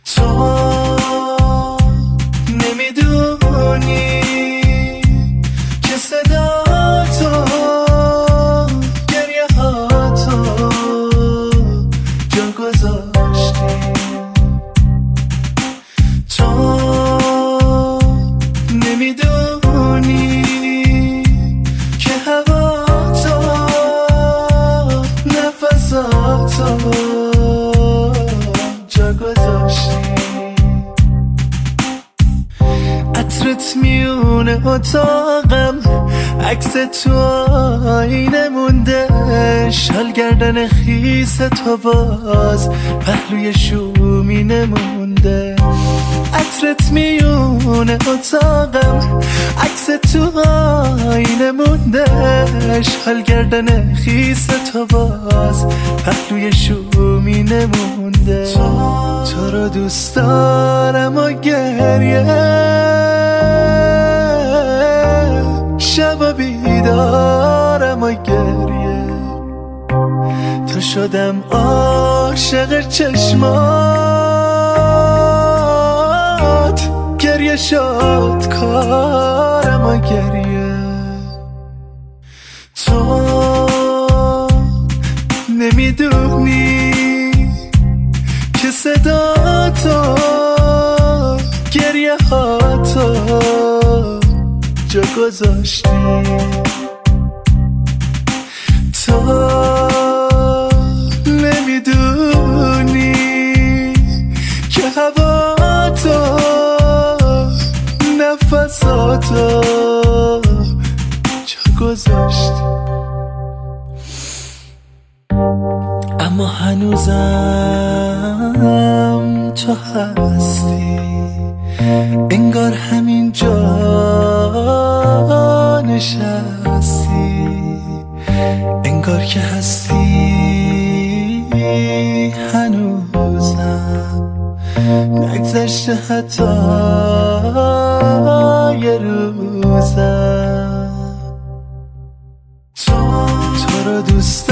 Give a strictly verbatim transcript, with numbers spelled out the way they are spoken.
تو نمیدونی که صدا تو گریه ها تو جا گذاشتی. تو نمیدونی که هوا تو نفساتو جا گذاشتی. عطرت میونه اتاقم، عکس تو آینه مونده، شال گردن خیس تو باز پهلوی شومینه مونده. عطرت میونه اتاقم، عکس تو آینه مونده، شال گردن خیس تو باز پهلوی شومینه مونده. تو رو دوست دارم و گریه شب بیدارم و گریه، تو شدم عاشق چشمات، گریه شد کارم و گریه. تو نمیدونی که صدا تو گریه ها تو جا گذاشتی. تو نمیدونی که هوا تو نفساتو جا گذاشتی. اما هنوزم تو هستی، انگار همین جا نشستی، انگار که هستی هنوزم، نگذشته حتی یه روزم. تو تو رو دوست